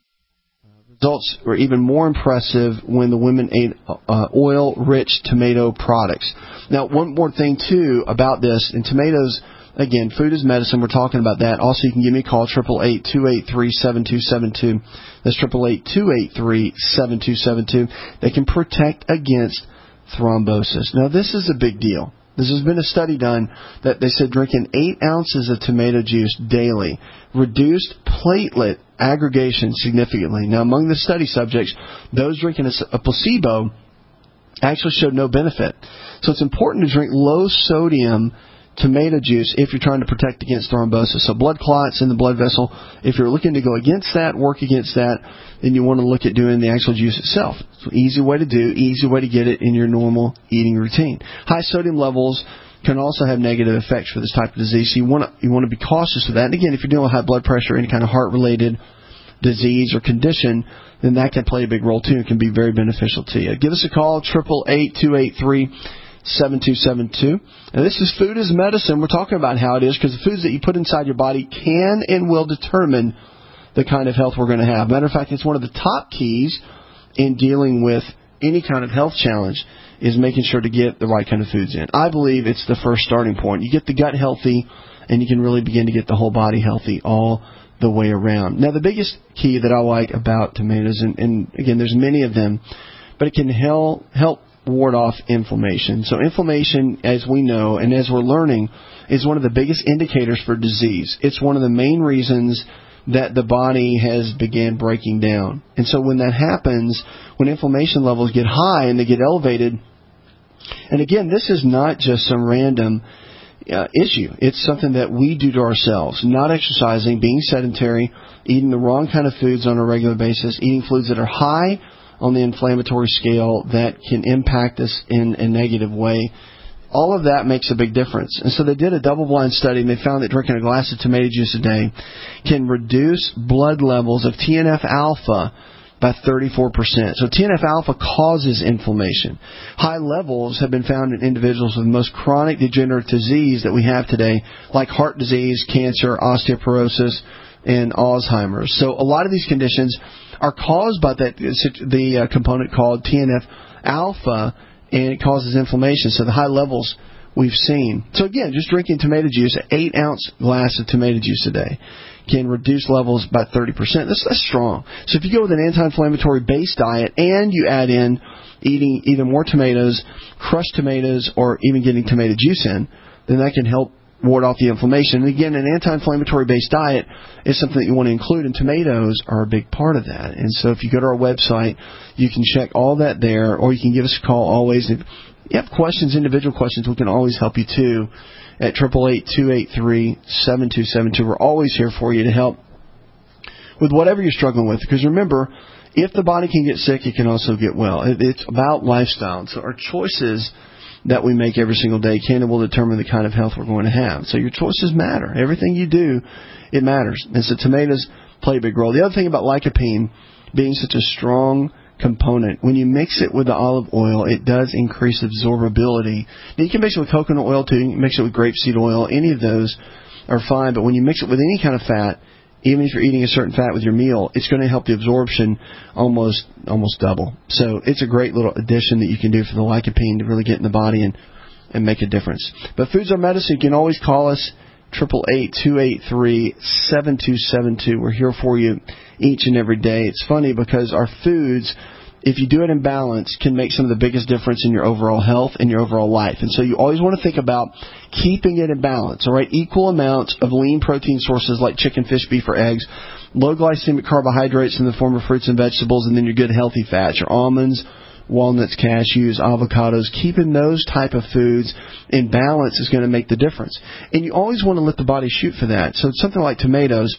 Results were even more impressive when the women ate uh, oil-rich tomato products. Now, one more thing, too, about this. In tomatoes, again, food is medicine. We're talking about that. Also, you can give me a call, eight eight eight, two eight three, seven two seven two. That's eight eight eight, two eight three, seven two seven two. They can protect against thrombosis. Now, this is a big deal. This has been a study done that they said drinking eight ounces of tomato juice daily reduced platelet aggregation significantly. Now, among the study subjects, those drinking a placebo actually showed no benefit. So it's important to drink low-sodium tomato juice if you're trying to protect against thrombosis. So blood clots in the blood vessel, if you're looking to go against that, work against that, then you want to look at doing the actual juice itself. It's an easy way to do, easy way to get it in your normal eating routine. High sodium levels can also have negative effects for this type of disease. So you want to you want to be cautious of that. And again, if you're dealing with high blood pressure, any kind of heart-related disease or condition, then that can play a big role too and can be very beneficial to you. Give us a call, eight eight eight, two eight three, seven two seven two. And this is Food is Medicine. We're talking about how it is because the foods that you put inside your body can and will determine the kind of health we're going to have. Matter of fact, it's one of the top keys in dealing with any kind of health challenge is making sure to get the right kind of foods in. I believe it's the first starting point. You get the gut healthy, and you can really begin to get the whole body healthy all the way around. Now, the biggest key that I like about tomatoes, and, and again, there's many of them, but it can help, help ward off inflammation. So inflammation, as we know, and as we're learning, is one of the biggest indicators for disease. It's one of the main reasons that the body has began breaking down. And so when that happens, when inflammation levels get high and they get elevated, and again, this is not just some random uh, issue. It's something that we do to ourselves. Not exercising, being sedentary, eating the wrong kind of foods on a regular basis, eating foods that are high on the inflammatory scale that can impact us in a negative way. All of that makes a big difference. And so they did a double-blind study, and they found that drinking a glass of tomato juice a day can reduce blood levels of T N F alpha by thirty-four percent. So T N F alpha causes inflammation. High levels have been found in individuals with the most chronic degenerative disease that we have today, like heart disease, cancer, osteoporosis, and Alzheimer's. So a lot of these conditions are caused by that the uh, component called T N F alpha, and it causes inflammation. So the high levels we've seen. So again, just drinking tomato juice, an eight-ounce glass of tomato juice a day, can reduce levels by thirty percent. That's, that's strong. So if you go with an anti-inflammatory base diet and you add in eating either more tomatoes, crushed tomatoes, or even getting tomato juice in, then that can help ward off the inflammation. And again, an anti-inflammatory based diet is something that you want to include, and tomatoes are a big part of that. And so if you go to our website, you can check all that there, or you can give us a call always. If you have questions, individual questions, we can always help you too at eight eight eight, two eight three, seven two seven two. We're always here for you to help with whatever you're struggling with. Because remember, if the body can get sick, it can also get well. It's about lifestyle. So our choices that we make every single day can and will determine the kind of health we're going to have. So your choices matter. Everything you do, it matters. And so tomatoes play a big role. The other thing about lycopene being such a strong component, when you mix it with the olive oil, it does increase absorbability. Now, you can mix it with coconut oil too. You can mix it with grapeseed oil. Any of those are fine. But when you mix it with any kind of fat, even if you're eating a certain fat with your meal, it's going to help the absorption almost almost double. So it's a great little addition that you can do for the lycopene to really get in the body and, and make a difference. But Foods Are Medicine, you can always call us, eight eight eight, two eight three, seven two seven two. We're here for you each and every day. It's funny because our foods, if you do it in balance, can make some of the biggest difference in your overall health and your overall life. And so you always want to think about keeping it in balance, all right? Equal amounts of lean protein sources like chicken, fish, beef, or eggs, low glycemic carbohydrates in the form of fruits and vegetables, and then your good healthy fats, your almonds, walnuts, cashews, avocados. Keeping those type of foods in balance is going to make the difference. And you always want to let the body shoot for that. So something like tomatoes,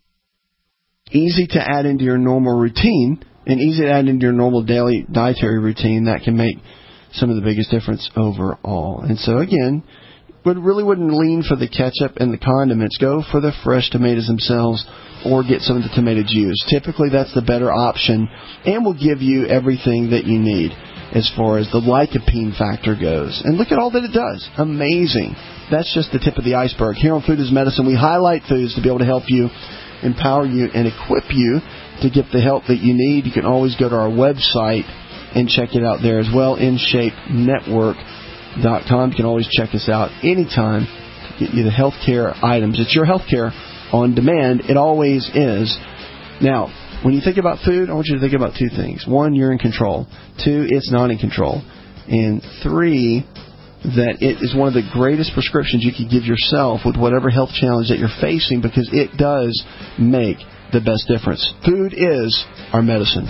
easy to add into your normal routine, and easy to add into your normal daily dietary routine, that can make some of the biggest difference overall. And so, again, we really wouldn't lean for the ketchup and the condiments. Go for the fresh tomatoes themselves or get some of the tomato juice. Typically, that's the better option and will give you everything that you need as far as the lycopene factor goes. And look at all that it does. Amazing. That's just the tip of the iceberg. Here on Food is Medicine, we highlight foods to be able to help you, empower you, and equip you to get the help that you need. You can always go to our website and check it out there as well, in shape network dot com. You can always check us out anytime to get you the healthcare items. It's your healthcare on demand. It always is. Now, when you think about food, I want you to think about two things. One, you're in control. Two, it's not in control. And three, that it is one of the greatest prescriptions you can give yourself with whatever health challenge that you're facing, because it does make the best difference. Food is our medicine.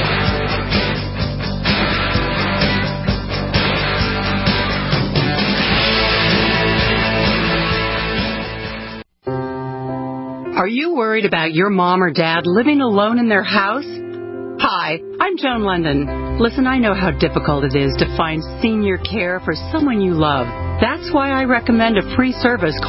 Are you worried about your mom or dad living alone in their house? Hi, I'm Joan London. Listen, I know how difficult it is to find senior care for someone you love. That's why I recommend a free service called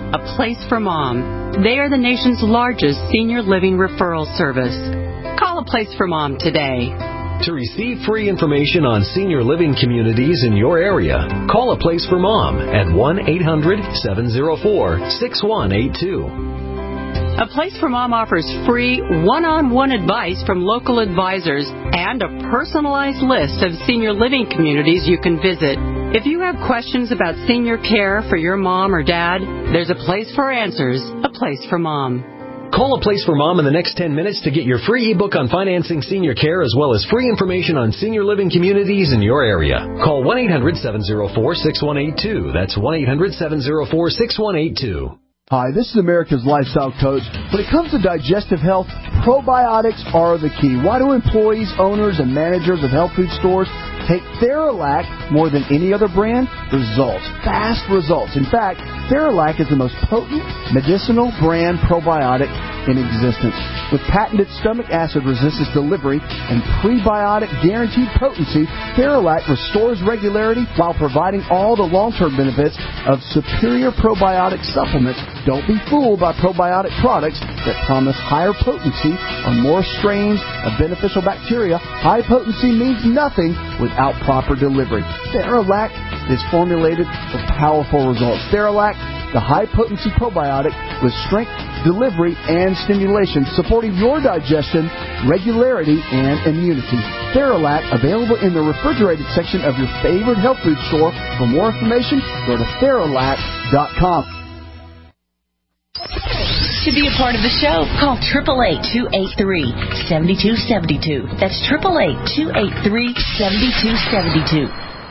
A Place for Mom. They are the nation's largest senior living referral service. Call A Place for Mom today. To receive free information on senior living communities in your area, call A Place for Mom at one eight hundred seven oh four six one eight two. A Place for Mom offers free one-on-one advice from local advisors and a personalized list of senior living communities you can visit. If you have questions about senior care for your mom or dad, there's a place for answers, A Place for Mom. Call A Place for Mom in the next ten minutes to get your free ebook on financing senior care as well as free information on senior living communities in your area. Call one eight hundred seven oh four six one eight two. That's one eight hundred seven oh four six one eight two. Hi, this is America's Lifestyle Coach. When it comes to digestive health, probiotics are the key. Why do employees, owners, and managers of health food stores take Theralac more than any other brand? Results. Fast results. In fact, Theralac is the most potent medicinal brand probiotic in existence. With patented stomach acid resistance delivery and prebiotic guaranteed potency, Theralac restores regularity while providing all the long-term benefits of superior probiotic supplements. Don't be fooled by probiotic products that promise higher potency or more strains of beneficial bacteria. High potency means nothing without proper delivery. Theralac is formulated for powerful results. Theralac, the high-potency probiotic with strength, delivery, and stimulation, supporting your digestion, regularity, and immunity. Theralac, available in the refrigerated section of your favorite health food store. For more information, go to Theralac dot com. To be a part of the show, call eight eight eight, two eight three, seven two seven two. That's eight eight eight, two eight three, seven two seven two.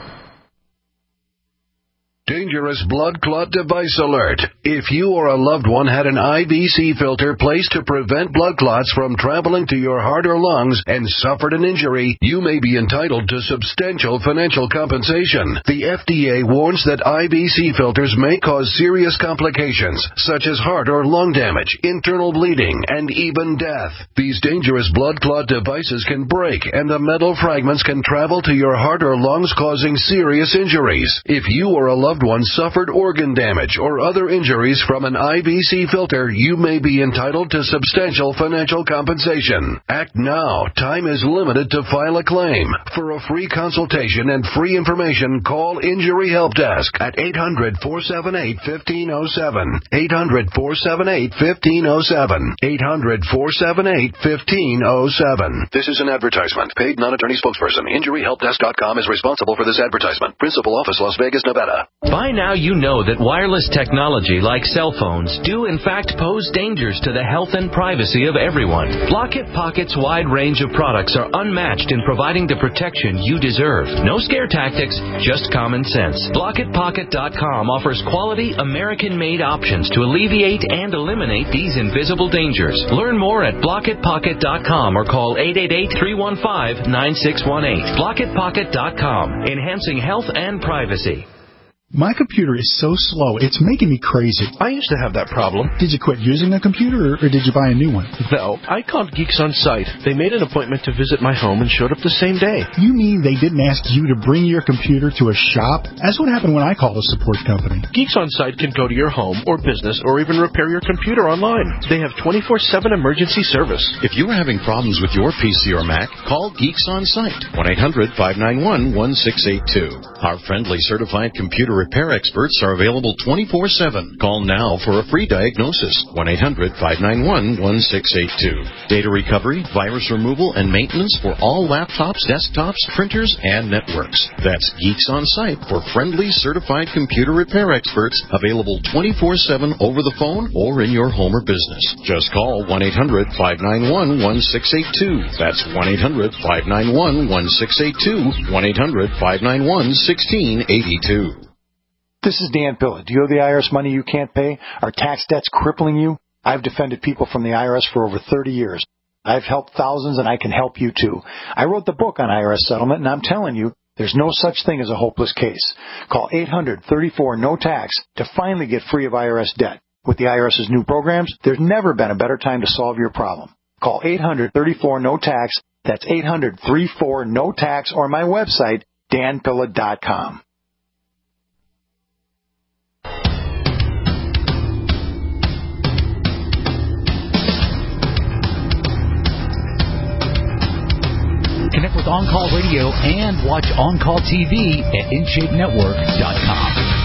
Dangerous blood clot device alert. If you or a loved one had an I V C filter placed to prevent blood clots from traveling to your heart or lungs and suffered an injury, you may be entitled to substantial financial compensation. The F D A warns that I V C filters may cause serious complications, such as heart or lung damage, internal bleeding, and even death. These dangerous blood clot devices can break, and the metal fragments can travel to your heart or lungs, causing serious injuries. If you or a loved one suffered organ damage or other injuries from an I V C filter, you may be entitled to substantial financial compensation. Act now. Time is limited to file a claim. For a free consultation and free information, call Injury Help Desk at eight hundred, four seven eight, one five zero seven. eight hundred, four seven eight, one five zero seven. eight hundred, four seven eight, one five zero seven. This is an advertisement. Paid non-attorney spokesperson. Injury Help Desk dot com is responsible for this advertisement. Principal office, Las Vegas, Nevada. By now you know that wireless technology like cell phones do in fact pose dangers to the health and privacy of everyone. Blockit Pocket's wide range of products are unmatched in providing the protection you deserve. No scare tactics, just common sense. Blockit Pocket dot com offers quality American-made options to alleviate and eliminate these invisible dangers. Learn more at Blockit Pocket dot com or call eight eight eight, three one five, nine six one eight. Blockit Pocket dot com, enhancing health and privacy. My computer is so slow, it's making me crazy. I used to have that problem. Did you quit using a computer, or did you buy a new one? No, I called Geeks On Site. They made an appointment to visit my home and showed up the same day. You mean they didn't ask you to bring your computer to a shop? That's what happened when I called a support company. Geeks On Site can go to your home or business or even repair your computer online. They have twenty-four seven emergency service. If you are having problems with your P C or Mac, call Geeks On Site. one eight hundred, five nine one, one six eight two. Our friendly certified computer repair experts are available twenty-four seven. Call now for a free diagnosis. one eight hundred, five nine one, one six eight two. Data recovery, virus removal, and maintenance for all laptops, desktops, printers, and networks. That's Geeks On Site for friendly certified computer repair experts, available twenty-four seven over the phone or in your home or business. Just call one eight hundred, five nine one, one six eight two. That's one eight hundred, five nine one, one six eight two. one eight hundred, five nine one, one six eight two. This is Dan Pilla. Do you owe the I R S money you can't pay? Are tax debts crippling you? I've defended people from the I R S for over thirty years. I've helped thousands, and I can help you too. I wrote the book on I R S settlement, and I'm telling you, there's no such thing as a hopeless case. Call eight hundred, thirty-four, no tax to finally get free of I R S debt. With the IRS's new programs, there's never been a better time to solve your problem. Call eight hundred, thirty-four, no tax. That's eight hundred, thirty-four, no tax, or my website, dan pilla dot com. with On-Call Radio and watch On-Call T V at in shape network dot com.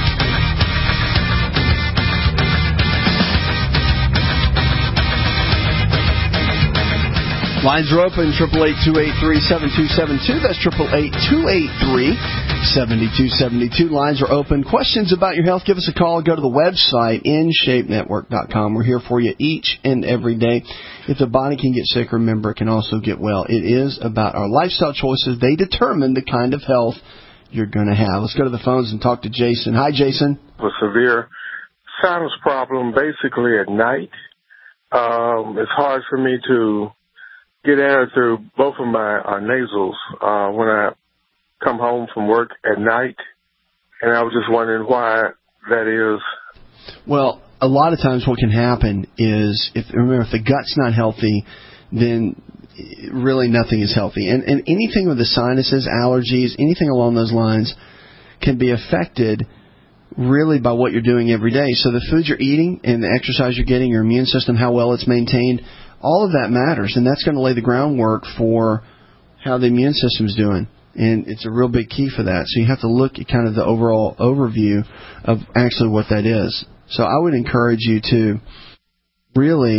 Lines are open, eight eight eight, two eight three, seven two seven two. That's eight eight eight, two eight three, seven two seven two. Lines are open. Questions about your health, give us a call. Go to the website, in shape network dot com. We're here for you each and every day. If the body can get sick, remember, it can also get well. It is about our lifestyle choices. They determine the kind of health you're going to have. Let's go to the phones and talk to Jason. Hi, Jason. A severe sinus problem basically at night. Um, it's hard for me to get air through both of my uh, nasals uh, when I come home from work at night, and I was just wondering why that is. Well, a lot of times what can happen is, if remember, if the gut's not healthy, then really nothing is healthy. And, and anything with the sinuses, allergies, anything along those lines can be affected really by what you're doing every day. So the food you're eating and the exercise you're getting, your immune system, how well it's maintained, all of that matters, and that's going to lay the groundwork for how the immune system's doing. And it's a real big key for that. So you have to look at kind of the overall overview of actually what that is. So I would encourage you to really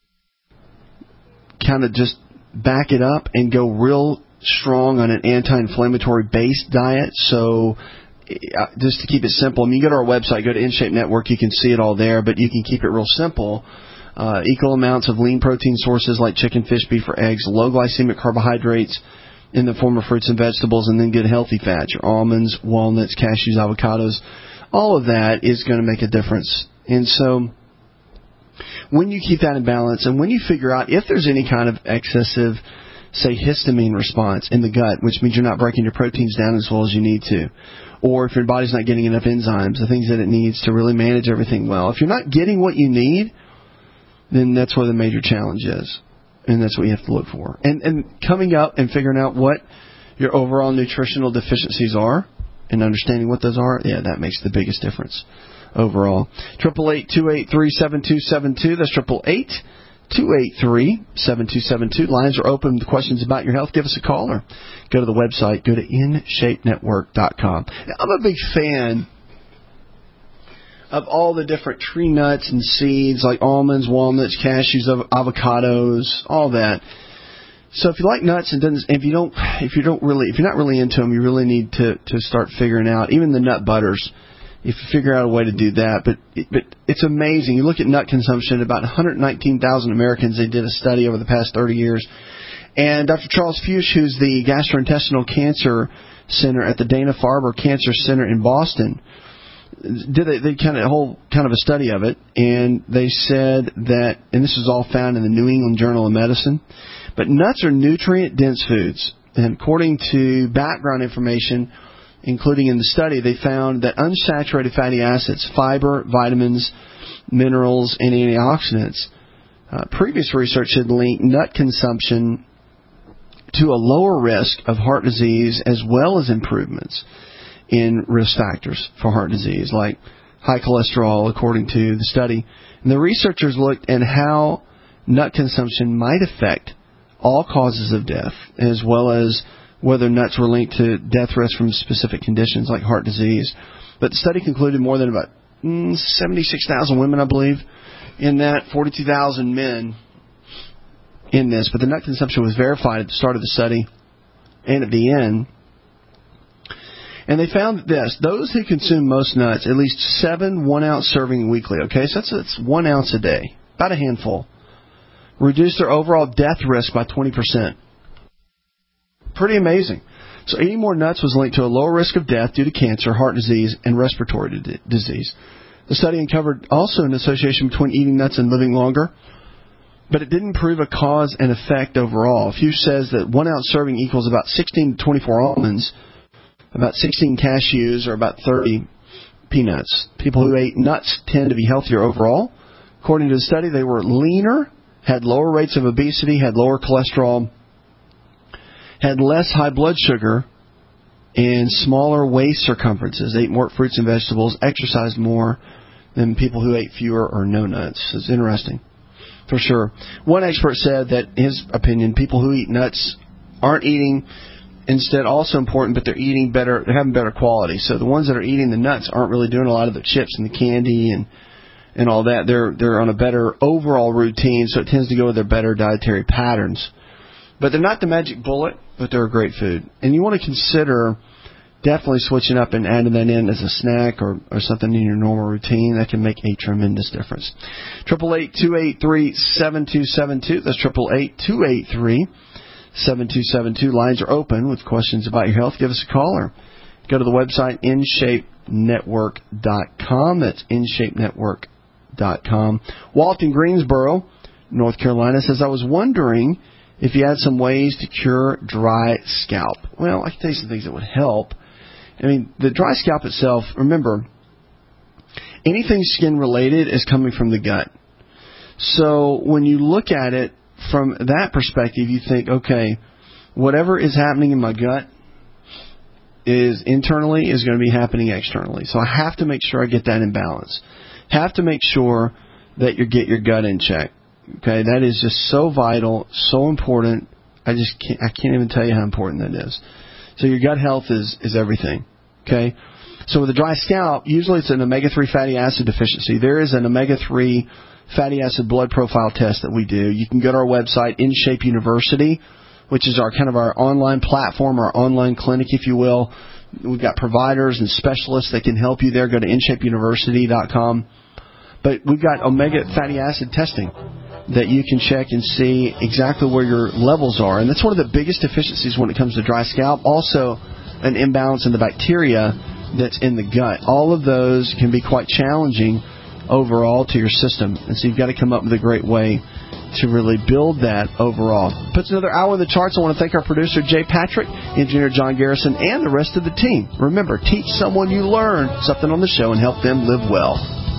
kind of just back it up and go real strong on an anti-inflammatory based diet. So just to keep it simple, I mean, you go to our website, go to InShape Network, you can see it all there, but you can keep it real simple. Uh, equal amounts of lean protein sources like chicken, fish, beef, or eggs, low glycemic carbohydrates in the form of fruits and vegetables, and then good healthy fats, your almonds, walnuts, cashews, avocados. All of that is going to make a difference. And so when you keep that in balance and when you figure out if there's any kind of excessive, say, histamine response in the gut, which means you're not breaking your proteins down as well as you need to, or if your body's not getting enough enzymes, the things that it needs to really manage everything well, if you're not getting what you need, then that's where the major challenge is. And that's what you have to look for. And and coming up and figuring out what your overall nutritional deficiencies are and understanding what those are, yeah, that makes the biggest difference overall. eight eight eight, two eight three, seven two seven two. That's eight eight eight, two eight three, seven two seven two. Lines are open with questions about your health. Give us a call or go to the website. Go to in shape network dot com. I'm a big fan of all the different tree nuts and seeds like almonds, walnuts, cashews, avocados, all that. So if you like nuts and doesn't, if you don't, if you don't really, if you're not really into them, you really need to to start figuring out even the nut butters. If you figure out a way to do that, but but it's amazing. You look at nut consumption. About one hundred nineteen thousand Americans. They did a study over the past thirty years, and Doctor Charles Fuchs, who's the gastrointestinal cancer center at the Dana-Farber Cancer Center in Boston, did a, they kind of a whole kind of a study of it, and they said that, and this is all found in the New England Journal of Medicine, but nuts are nutrient-dense foods, and according to background information, including in the study, they found that unsaturated fatty acids, fiber, vitamins, minerals, and antioxidants, uh, previous research had linked nut consumption to a lower risk of heart disease as well as improvements in risk factors for heart disease, like high cholesterol, according to the study. And the researchers looked at how nut consumption might affect all causes of death, as well as whether nuts were linked to death risk from specific conditions like heart disease. But the study concluded more than about mm, seventy-six thousand women, I believe, in that, forty-two thousand men in this. But the nut consumption was verified at the start of the study and at the end. And they found this: those who consume most nuts, at least seven one-ounce serving weekly, okay, so that's, that's one ounce a day, about a handful, reduce their overall death risk by twenty percent. Pretty amazing. So eating more nuts was linked to a lower risk of death due to cancer, heart disease, and respiratory d- disease. The study uncovered also an association between eating nuts and living longer, but it didn't prove a cause and effect overall. Fuchs says that one ounce serving equals about sixteen to twenty-four almonds, about sixteen cashews, or about thirty peanuts. People who ate nuts tend to be healthier overall. According to the study, they were leaner, had lower rates of obesity, had lower cholesterol, had less high blood sugar, and smaller waist circumferences. They ate more fruits and vegetables, exercised more than people who ate fewer or no nuts. It's interesting, for sure. One expert said that, in his opinion, people who eat nuts aren't eating instead also important, but they're eating better, they're having better quality. So the ones that are eating the nuts aren't really doing a lot of the chips and the candy and and all that. They're they're on a better overall routine, so it tends to go with their better dietary patterns. But they're not the magic bullet, but they're a great food. And you want to consider definitely switching up and adding that in as a snack or, or something in your normal routine. That can make a tremendous difference. eight eight eight, two eight three, seven two seven two. That's eight eight eight, two eight three, seven two seven two. Lines are open with questions about your health. Give us a call or go to the website in shape network dot com. That's in shape network dot com. Walt in Greensboro, North Carolina, says, I was wondering if you had some ways to cure dry scalp. Well, I can tell you some things that would help. I mean, the dry scalp itself, remember, anything skin-related is coming from the gut. So when you look at it from that perspective, you think, okay, whatever is happening in my gut is internally is going to be happening externally. So I have to make sure I get that in balance. Have to make sure that you get your gut in check. Okay, that is just so vital, so important. I just can't, I can't even tell you how important that is. So your gut health is, is everything. Okay, so with a dry scalp, usually it's an omega three fatty acid deficiency. There is an omega three fatty acid blood profile test that we do. You can go to our website, InShape University, which is our kind of our online platform, our online clinic, if you will. We've got providers and specialists that can help you there. Go to in shape university dot com. But we've got omega fatty acid testing that you can check and see exactly where your levels are. And that's one of the biggest deficiencies when it comes to dry scalp. Also, an imbalance in the bacteria that's in the gut. All of those can be quite challenging overall to your system. And so you've got to come up with a great way to really build that overall. Puts another hour in the charts. I want to thank our producer, Jay Patrick, engineer John Garrison, and the rest of the team. Remember, teach someone you learn something on the show and help them live well.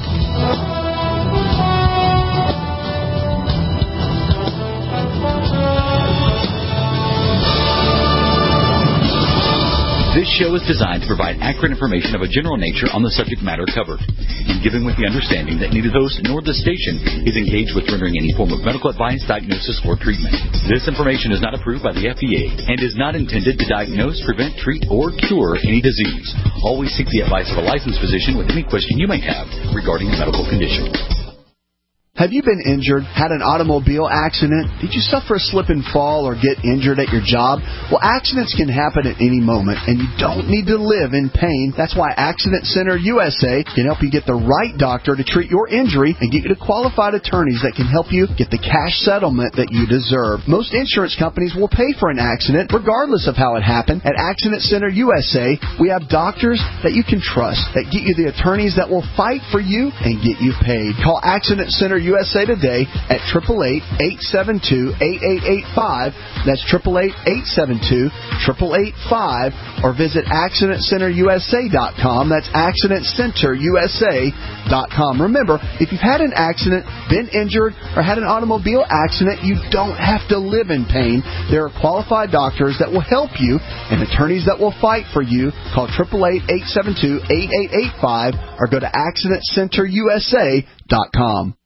This show is designed to provide accurate information of a general nature on the subject matter covered, and given with the understanding that neither the host nor the station is engaged with rendering any form of medical advice, diagnosis, or treatment. This information is not approved by the F D A and is not intended to diagnose, prevent, treat, or cure any disease. Always seek the advice of a licensed physician with any question you may have regarding a medical condition. Have you been injured, had an automobile accident? Did you suffer a slip and fall or get injured at your job? Well, accidents can happen at any moment, and you don't need to live in pain. That's why Accident Center U S A can help you get the right doctor to treat your injury and get you to qualified attorneys that can help you get the cash settlement that you deserve. Most insurance companies will pay for an accident, regardless of how it happened. At Accident Center U S A, we have doctors that you can trust, that get you the attorneys that will fight for you and get you paid. Call Accident Center U S A today at eight eight eight, eight seven two, eight eight eight five. That's eight eight eight, eight seven two, eight eight eight five. Or visit accident center U S A dot com. That's accident center U S A dot com. Remember, if you've had an accident, been injured, or had an automobile accident, you don't have to live in pain. There are qualified doctors that will help you and attorneys that will fight for you. Call eight eight eight, eight seven two, eight eight eight five or go to accident center U S A dot com.